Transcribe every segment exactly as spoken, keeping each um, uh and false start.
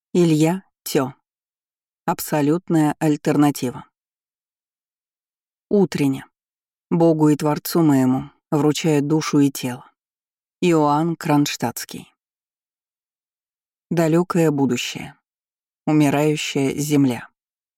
Илья Тё. Абсолютная альтернатива. Утренне. Богу и Творцу моему вручаю душу и тело. Иоанн Кронштадтский. Далёкое будущее. Умирающая земля.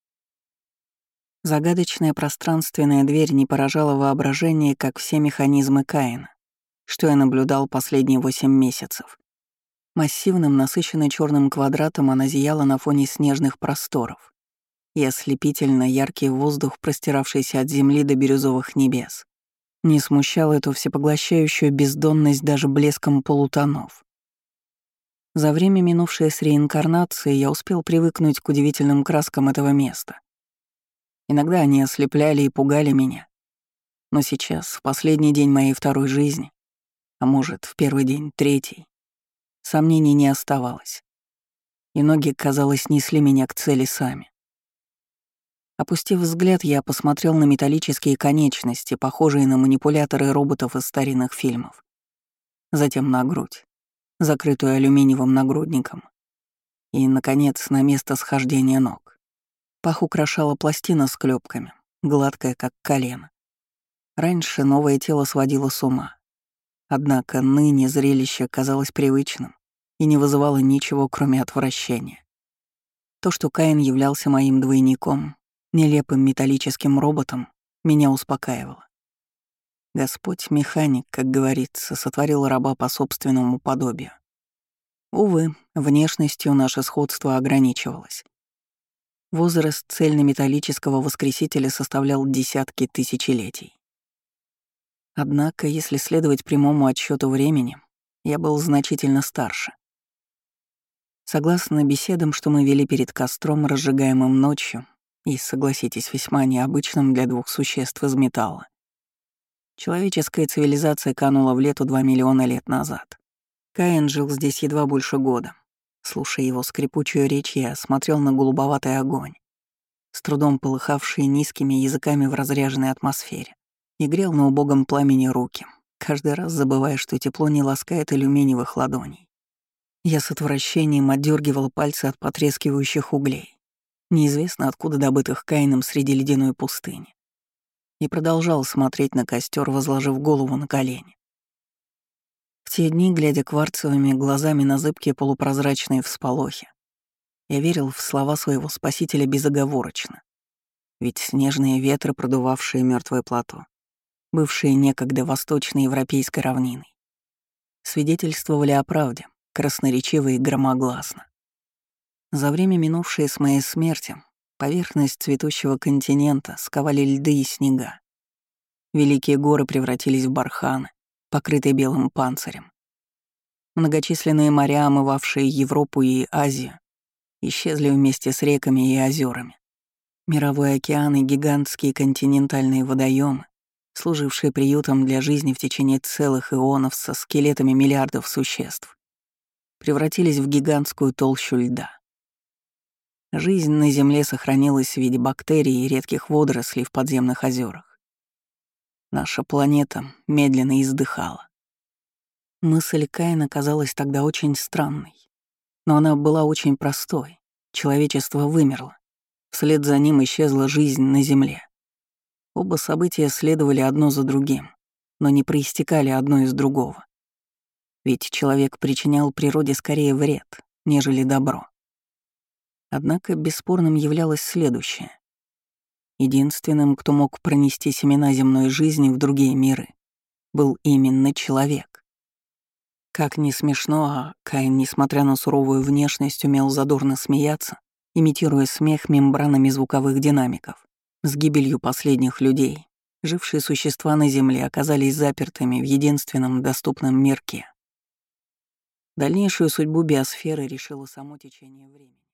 Загадочная пространственная дверь не поражала воображение, как все механизмы Каина, что я наблюдал последние восемь месяцев. Массивным, насыщенно черным квадратом она зияла на фоне снежных просторов и ослепительно яркий воздух, простиравшийся от земли до бирюзовых небес, не смущал эту всепоглощающую бездонность даже блеском полутонов. За время, минувшее с реинкарнацией, я успел привыкнуть к удивительным краскам этого места. Иногда они ослепляли и пугали меня. Но сейчас, в последний день моей второй жизни, а может, в первый день третий, сомнений не оставалось. И ноги, казалось, несли меня к цели сами. Опустив взгляд, я посмотрел на металлические конечности, похожие на манипуляторы роботов из старинных фильмов. Затем на грудь, закрытую алюминиевым нагрудником. И, наконец, на место схождения ног. Пах украшала пластина с клёпками, гладкая, как колено. Раньше новое тело сводило с ума. Однако ныне зрелище казалось привычным и не вызывало ничего, кроме отвращения. То, что Каин являлся моим двойником, нелепым металлическим роботом, меня успокаивало. Господь, механик, как говорится, сотворил раба по собственному подобию. Увы, внешностью наше сходство ограничивалось. Возраст цельнометаллического воскресителя составлял десятки тысячелетий. Однако, если следовать прямому отсчету времени, я был значительно старше. Согласно беседам, что мы вели перед костром, разжигаемым ночью, и, согласитесь, весьма необычным для двух существ из металла, человеческая цивилизация канула в лету два миллиона лет назад. Каин жил здесь едва больше года. Слушая его скрипучую речь, я смотрел на голубоватый огонь, с трудом полыхавший низкими языками в разряженной атмосфере, и грел на убогом пламени руки, каждый раз забывая, что тепло не ласкает алюминиевых ладоней. Я с отвращением отдергивал пальцы от потрескивающих углей, неизвестно откуда добытых Каином среди ледяной пустыни, и продолжал смотреть на костер, возложив голову на колени. В те дни, глядя кварцевыми глазами на зыбкие полупрозрачные всполохи, я верил в слова своего спасителя безоговорочно. Ведь снежные ветры, продувавшие мертвое плато, бывшие некогда восточноевропейской равниной, свидетельствовали о правде, красноречиво и громогласно. За время, минувшее с моей смерти, поверхность цветущего континента сковали льды и снега. Великие горы превратились в барханы, покрытые белым панцирем. Многочисленные моря, омывавшие Европу и Азию, исчезли вместе с реками и озерами. Мировой океан и гигантские континентальные водоемы, служившие приютом для жизни в течение целых ионов со скелетами миллиардов существ, превратились в гигантскую толщу льда. Жизнь на Земле сохранилась в виде бактерий и редких водорослей в подземных озерах. Наша планета медленно издыхала. Мысль Каина казалась тогда очень странной, но она была очень простой. Человечество вымерло. Вслед за ним исчезла жизнь на Земле. Оба события следовали одно за другим, но не проистекали одно из другого. Ведь человек причинял природе скорее вред, нежели добро. Однако бесспорным являлось следующее. Единственным, кто мог пронести семена земной жизни в другие миры, был именно человек. Как ни смешно, а Каин, несмотря на суровую внешность, умел задорно смеяться, имитируя смех мембранами звуковых динамиков. С гибелью последних людей жившие существа на Земле оказались запертыми в единственном доступном мирке. Дальнейшую судьбу биосферы решило само течение времени.